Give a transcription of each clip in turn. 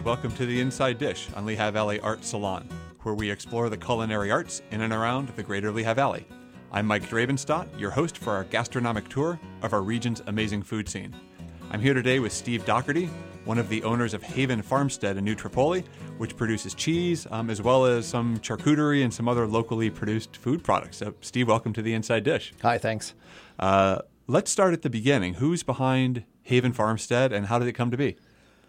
welcome to the Inside Dish on Lehigh Valley Art Salon, where we explore the culinary arts in and around the greater Lehigh Valley. I'm Mike Dravenstadt, your host for our gastronomic tour of our region's amazing food scene. I'm here today with Steve Doherty, one of the owners of Haven Farmstead in New Tripoli, which produces cheese, as well as some charcuterie and some other locally produced food products. So, Steve, welcome to the Inside Dish. Hi, thanks. Let's start at the beginning. Who's behind Haven Farmstead, and how did it come to be?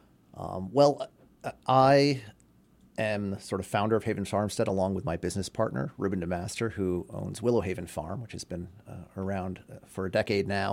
I am sort of founder of Haven Farmstead along with my business partner, Ruben DeMaster, who owns Willow Haven Farm, which has been around for a decade now.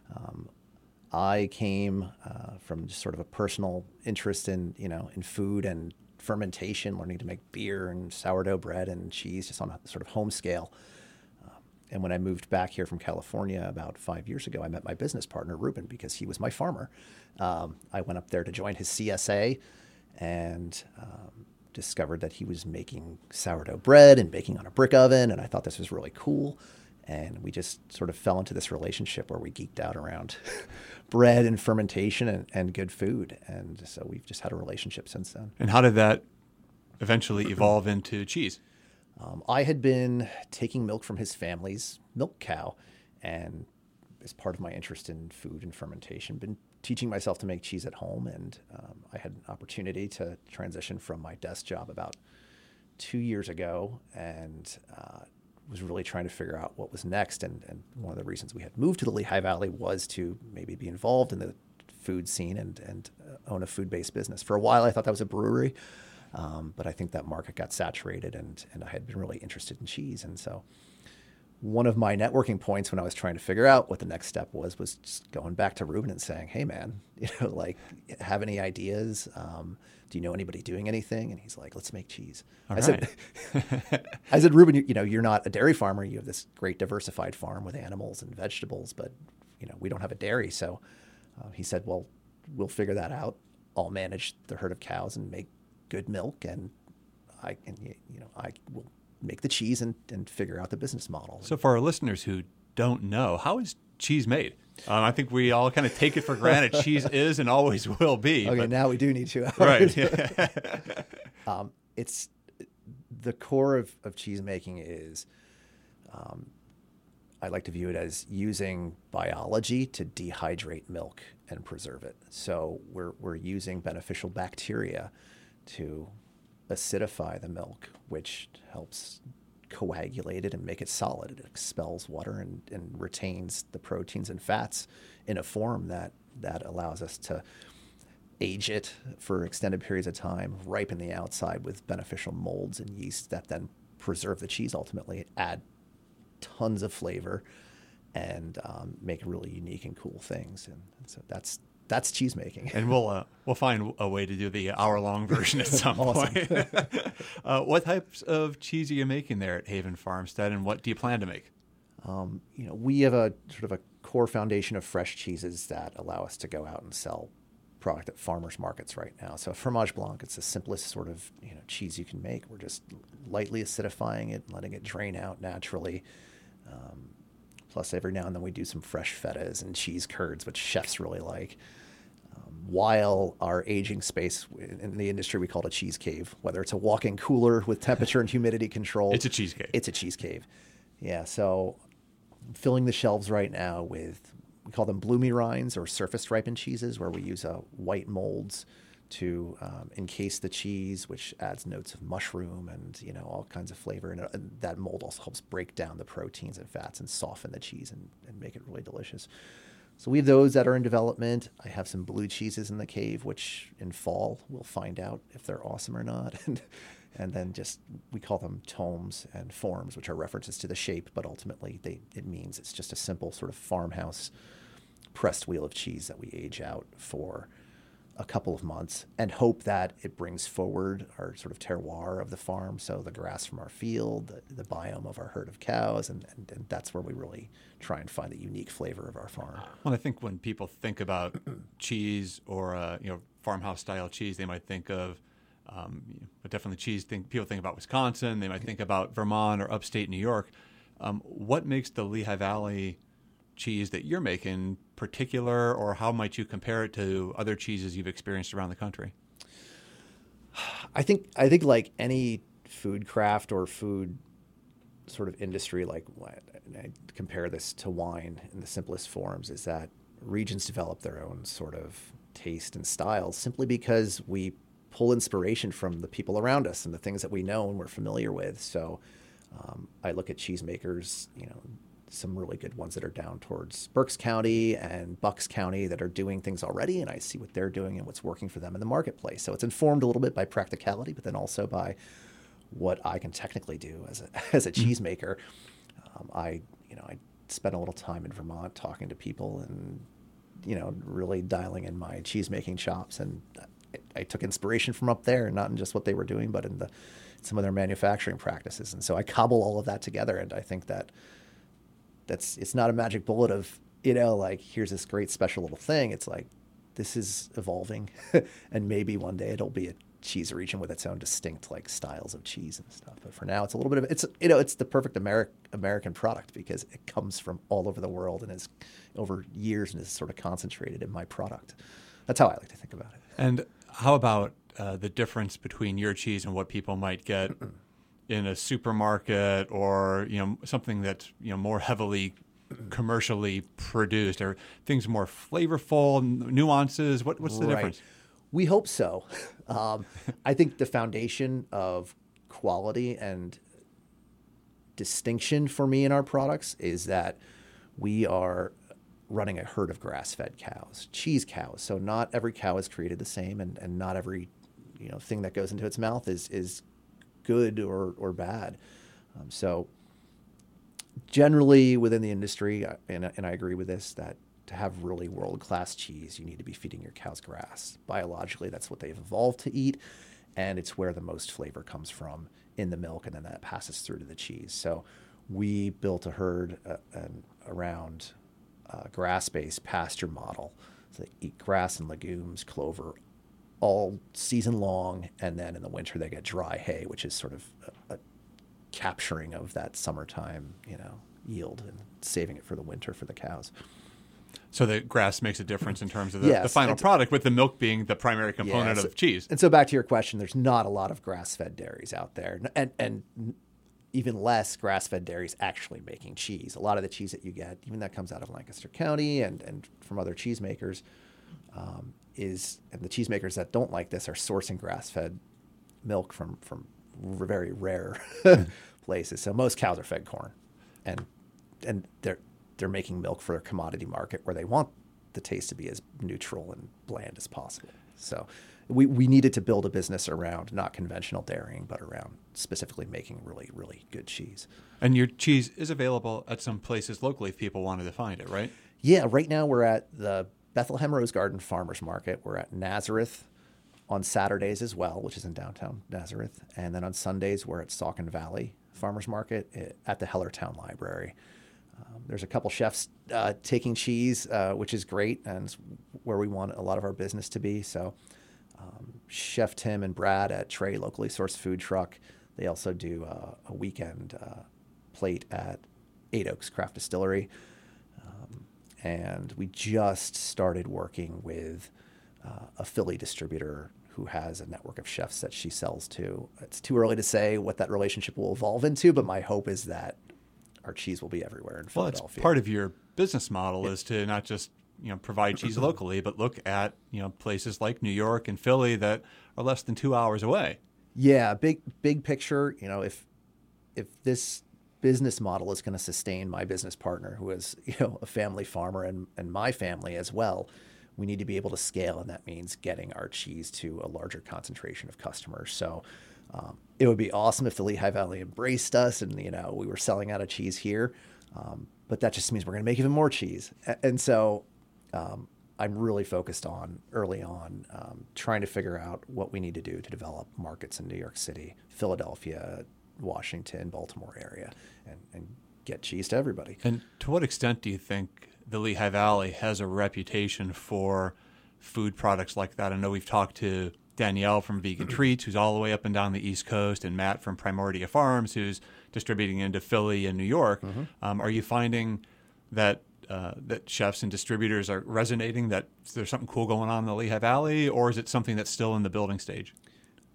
I came from just sort of a personal interest in food and fermentation, learning to make beer and sourdough bread and cheese just on a sort of home scale. And when I moved back here from California about 5 years ago, I met my business partner, Ruben, because he was my farmer. I went up there to join his CSA and discovered that he was making sourdough bread and baking on a brick oven. And I thought this was really cool. And we just sort of fell into this relationship where we geeked out around bread and fermentation and good food. And so we've just had a relationship since then. And how did that eventually evolve into cheese? I had been taking milk from his family's milk cow, and as part of my interest in food and fermentation, been teaching myself to make cheese at home. And I had an opportunity to transition from my desk job about 2 years ago, and was really trying to figure out what was next. And one of the reasons we had moved to the Lehigh Valley was to maybe be involved in the food scene and own a food-based business. For a while, I thought that was a brewery. But I think that market got saturated, and I had been really interested in cheese. And so one of my networking points when I was trying to figure out what the next step was just going back to Ruben and saying, hey, man, have any ideas? Do you know anybody doing anything? And he's like, let's make cheese. I said, Ruben, you're not a dairy farmer. You have this great diversified farm with animals and vegetables, but, we don't have a dairy. So he said, well, we'll figure that out. I'll manage the herd of cows and make good milk, and I will make the cheese and figure out the business model. So for our listeners who don't know, how is cheese made? I think we all kind of take it for granted. Cheese is and always will be. Okay, now we do need 2 hours. Right. It's the core of cheese making is, I like to view it as using biology to dehydrate milk and preserve it. So we're using beneficial bacteria to acidify the milk, which helps coagulate it and make it solid. It expels water and retains the proteins and fats in a form that allows us to age it for extended periods of time, ripen the outside with beneficial molds and yeast that then preserve the cheese ultimately, add tons of flavor, and make really unique and cool things. And so that's cheese making. And we'll find a way to do the hour-long version at some point. What types of cheese are you making there at Haven Farmstead, and what do you plan to make? We have a sort of a core foundation of fresh cheeses that allow us to go out and sell product at farmers markets right now. So Fromage Blanc, it's the simplest sort of cheese you can make. We're just lightly acidifying it and letting it drain out naturally. Plus, every now and then we do some fresh fetas and cheese curds, which chefs really like. While our aging space in the industry, we call it a cheese cave, whether it's a walk-in cooler with temperature and humidity control. It's a cheese cave. It's a cheese cave. Yeah, so I'm filling the shelves right now with, we call them bloomy rinds or surface ripened cheeses, where we use white molds to encase the cheese, which adds notes of mushroom and all kinds of flavor. And that mold also helps break down the proteins and fats and soften the cheese and make it really delicious. So we have those that are in development. I have some blue cheeses in the cave, which in fall we'll find out if they're awesome or not. And then we call them tomes and forms, which are references to the shape, but ultimately it means it's just a simple sort of farmhouse pressed wheel of cheese that we age out for a couple of months and hope that it brings forward our sort of terroir of the farm. So the grass from our field, the biome of our herd of cows, and that's where we really try and find the unique flavor of our farm. Well, I think when people think about cheese or farmhouse style cheese, they might think of but definitely cheese. People think about Wisconsin. They might think about Vermont or upstate New York. What makes the Lehigh Valley cheese that you're making particular, or how might you compare it to other cheeses you've experienced around the country? I think like any food craft or food sort of industry, like I compare this to wine in the simplest forms, is that regions develop their own sort of taste and style simply because we pull inspiration from the people around us and the things that we know and we're familiar with. So I look at cheesemakers, some really good ones that are down towards Berks County and Bucks County that are doing things already, and I see what they're doing and what's working for them in the marketplace. So it's informed a little bit by practicality, but then also by what I can technically do as a cheesemaker. I spent a little time in Vermont talking to people and really dialing in my cheesemaking chops, and I took inspiration from up there, not in just what they were doing, but in some of their manufacturing practices. And so I cobble all of that together, and I think it's not a magic bullet of like here's this great special little thing. It's like this is evolving, and maybe one day it'll be a cheese region with its own distinct like styles of cheese and stuff. But for now, it's a little bit of it's the perfect American product because it comes from all over the world and is over years and is sort of concentrated in my product. That's how I like to think about it. And how about the difference between your cheese and what people might get in a supermarket or something that's more heavily commercially produced? Are things more flavorful, nuances? What's the difference? We hope so. I think the foundation of quality and distinction for me in our products is that we are running a herd of grass-fed cows, cheese cows. So not every cow is created the same, and not every thing that goes into its mouth is good or bad. So generally within the industry, and I agree with this, that to have really world-class cheese, you need to be feeding your cows grass. Biologically, that's what they've evolved to eat, and it's where the most flavor comes from in the milk, and then that passes through to the cheese. So we built a herd around grass-based pasture model. So they eat grass and legumes, clover, all season long, and then in the winter they get dry hay, which is sort of a capturing of that summertime, yield and saving it for the winter for the cows. So the grass makes a difference in terms of the final product, with the milk being the primary component of cheese. And so back to your question, there's not a lot of grass-fed dairies out there, and even less grass-fed dairies actually making cheese. A lot of the cheese that you get, even that comes out of Lancaster County and from other cheesemakers, and the cheesemakers that don't like this are sourcing grass-fed milk from very rare places. So most cows are fed corn, and they're making milk for a commodity market where they want the taste to be as neutral and bland as possible. So we needed to build a business around not conventional dairying, but around specifically making really, really good cheese. And your cheese is available at some places locally if people wanted to find it, right? Yeah, right now we're at the Bethlehem Rose Garden Farmers Market. We're at Nazareth on Saturdays as well, which is in downtown Nazareth. And then on Sundays, we're at Saucon Valley Farmers Market at the Hellertown Library. There's a couple chefs taking cheese, which is great, and it's where we want a lot of our business to be. So Chef Tim and Brad at Trey Locally Sourced Food Truck, they also do a weekend plate at Eight Oaks Craft Distillery. And we just started working with a Philly distributor who has a network of chefs that she sells to. It's too early to say what that relationship will evolve into, but my hope is that our cheese will be everywhere in Philadelphia. Well, it's part of your business model is to not just provide cheese locally, but look at places like New York and Philly that are less than 2 hours away. Yeah, big picture. If this business model is going to sustain my business partner, who is a family farmer, and my family as well, we need to be able to scale, and that means getting our cheese to a larger concentration of customers. So it would be awesome if the Lehigh Valley embraced us and, we were selling out of cheese here. But that just means we're going to make even more cheese. And so I'm really focused on early on trying to figure out what we need to do to develop markets in New York City, Philadelphia, Washington, Baltimore area, and get cheese to everybody. And to what extent do you think the Lehigh Valley has a reputation for food products like that? I know we've talked to Danielle from Vegan Treats, who's all the way up and down the East Coast, and Matt from Primordia Farms, who's distributing into Philly and New York. Are you finding that that chefs and distributors are resonating, that there's something cool going on in the Lehigh Valley, or is it something that's still in the building stage?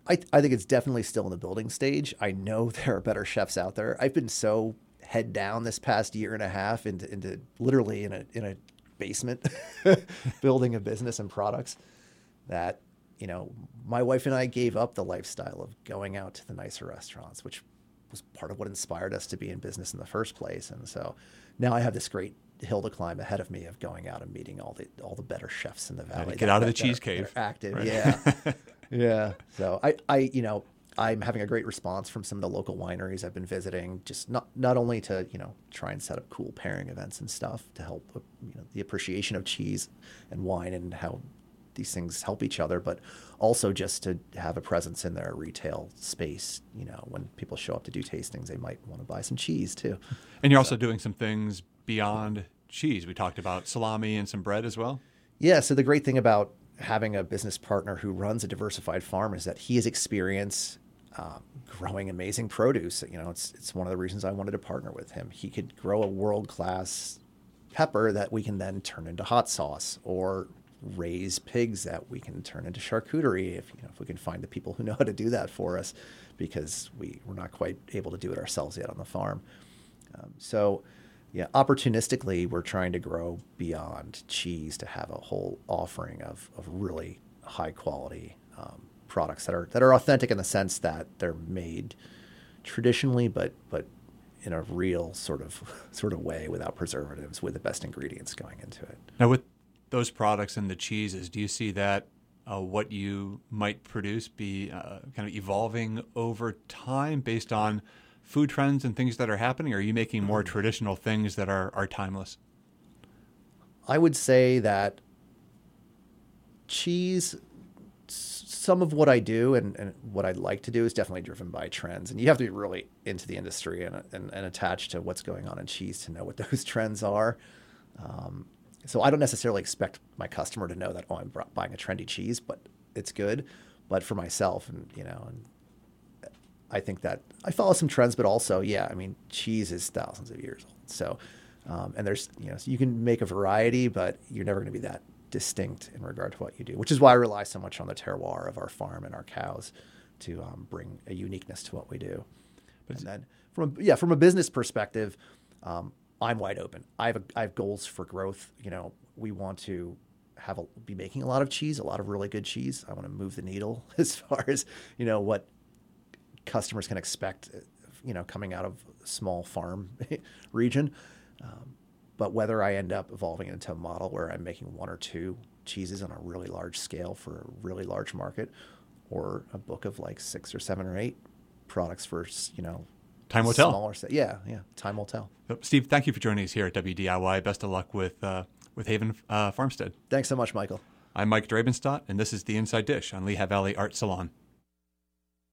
I think it's definitely still in the building stage. I know there are better chefs out there. I've been so head down this past year and a half into literally in a basement building a business and products that, my wife and I gave up the lifestyle of going out to the nicer restaurants, which was part of what inspired us to be in business in the first place. And so now I have this great hill to climb ahead of me of going out and meeting all the better chefs in the valley. Get out of the cheese cave. Active, right? Yeah, yeah. So I'm having a great response from some of the local wineries I've been visiting, just not only to, try and set up cool pairing events and stuff to help, the appreciation of cheese and wine and how these things help each other, but also just to have a presence in their retail space. When people show up to do tastings, they might want to buy some cheese too. And you're also doing some things beyond cheese. We talked about salami and some bread as well. Yeah. So the great thing about having a business partner who runs a diversified farm is that he has experience growing amazing produce. It's one of the reasons I wanted to partner with him. He could grow a world-class pepper that we can then turn into hot sauce, or raise pigs that we can turn into charcuterie if we can find the people who know how to do that for us, because we're not quite able to do it ourselves yet on the farm. So opportunistically, we're trying to grow beyond cheese to have a whole offering of really high quality products that are authentic in the sense that they're made traditionally, but in a real sort of way, without preservatives, with the best ingredients going into it. Now, with those products and the cheeses, do you see that what you might produce be kind of evolving over time based on food trends and things that are happening? Or are you making more traditional things that are timeless? I would say that cheese, some of what I do and what I'd like to do is definitely driven by trends. And you have to be really into the industry and attached to what's going on in cheese to know what those trends are. So I don't necessarily expect my customer to know that, I'm buying a trendy cheese, but it's good. But for myself, and I think that I follow some trends, but also, cheese is thousands of years old. So, and there's, so you can make a variety, but you're never going to be that distinct in regard to what you do, which is why I rely so much on the terroir of our farm and our cows to bring a uniqueness to what we do. And then from a business perspective, I'm wide open. I have goals for growth. We want to be making a lot of cheese, a lot of really good cheese. I want to move the needle as far as, what customers can expect, coming out of a small farm region. But whether I end up evolving into a model where I'm making one or two cheeses on a really large scale for a really large market, or a book of like 6 or 7 or 8 products for, time will tell. Smaller, yeah, time will tell. Steve, thank you for joining us here at WDIY. Best of luck with Haven Farmstead. Thanks so much, Michael. I'm Mike Drabenstadt, and this is The Inside Dish on Lehigh Valley Art Salon.